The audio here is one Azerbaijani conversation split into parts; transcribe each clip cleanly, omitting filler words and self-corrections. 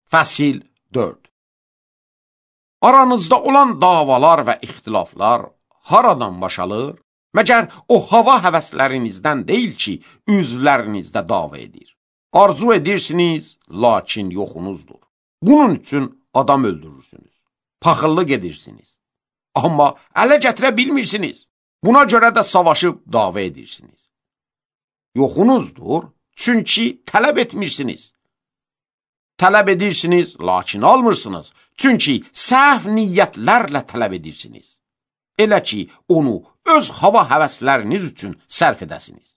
Fəsil 4. Aranızda olan davalar və ixtilaflar haradan başalır? Məgər o hava həvəslərinizdən deyil ki, üzvlərinizdə dava edir. Arzu edirsiniz, lakin yoxunuzdur. Bunun üçün adam öldürürsünüz. Paxıllıq edirsiniz. Amma ələ gətirə bilmirsiniz. Buna görə də savaşıb dava edirsiniz. Yoxunuzdur, çünki tələb etmirsiniz. Tələb edirsiniz, lakin almırsınız. Çünki səhv niyyətlərlə tələb edirsiniz. Elə ki, onu öz hava həvəsləriniz üçün sərf edəsiniz.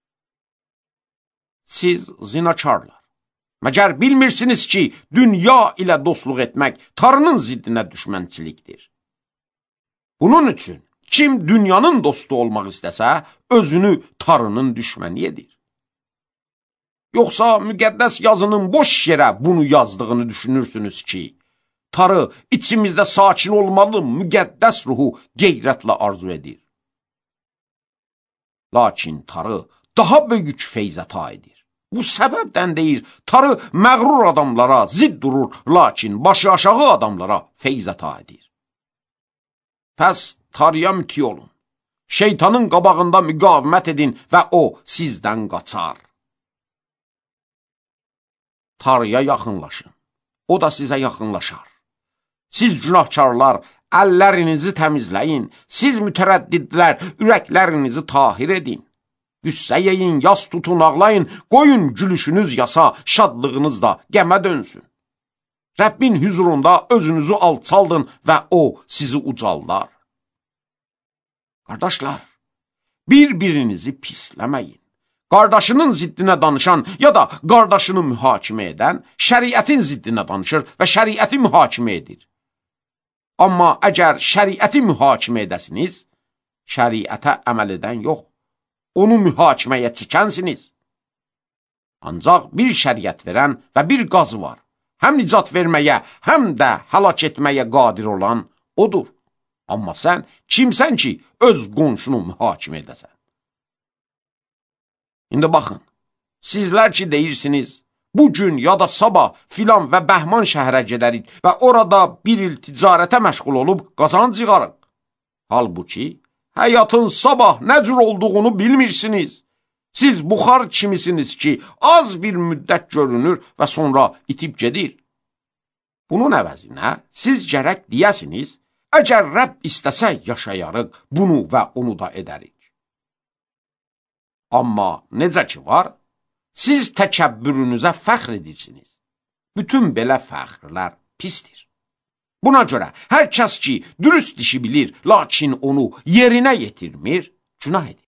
Siz zinakarlar. Məgər bilmirsiniz ki, dünya ilə dostluq etmək Tanrının ziddinə düşmənçilikdir. Bunun üçün kim dünyanın dostu olmaq istəsə, özünü Tanrının düşməni edir. Yoxsa müqəddəs yazının boş yerə bunu yazdığını düşünürsünüz ki, Tanrı içimizdə sakin olmalı müqəddəs ruhu qeyrətlə arzu edir. Lakin Tanrı daha böyük feyzə taidir. Bu səbəbdən deyir, Tanrı məğrur adamlara zidd durur, lakin başı aşağı adamlara feyzə taidir. Pəs Tanrıya müti olun. Şeytanın qabağında müqavimət edin və o sizdən qaçar. Tanrıya yaxınlaşın. O da sizə yaxınlaşar. Siz günahkarlar, əllərinizi təmizləyin. Siz mütərəddidlər, ürəklərinizi tahir edin. Qüssə yeyin, yas tutun, ağlayın. Qoyun gülüşünüz yasa, şadlığınız da qəmə dönsün. Rəbbin hüzurunda özünüzü alçaldın və o sizi ucaldar. Qardaşlar, bir-birinizi pisləməyin. Qardaşının ziddinə danışan ya da qardaşını mühakimə edən şəriətin ziddinə danışır və şəriəti mühakimə edir. Amma əgər şəriəti mühakimə edəsiniz, şəriətə əməl edən yox, onu mühakiməyə çəkənsiniz. Ancaq bir şəriət verən və bir qazı var. Həm nicat verməyə, həm də həlak etməyə qadir olan odur. Amma sən kimsən ki, öz qonşunu mühakimə edəsən? İndi baxın, sizlər ki deyirsiniz, bugün ya da sabah filan və Bəhman şəhərə gedərik və orada bir il ticarətə məşğul olub qazanc yığarıq. Halbuki, həyatın sabah nə cür olduğunu bilmirsiniz. Siz buxar kimisiniz ki, az bir müddət görünür və sonra itib gedir. Bunun əvəzinə siz gərək deyəsiniz, əgər Rəbb istəsə yaşayarıq, bunu və onu da edərik. Amma necə ki var, siz təkəbbürünüzə fəxr edirsiniz. Bütün belə fəxrlər pisdir. Buna görə hər kəs ki, dürüst işi bilir, lakin onu yerinə yetirmir, günah edir.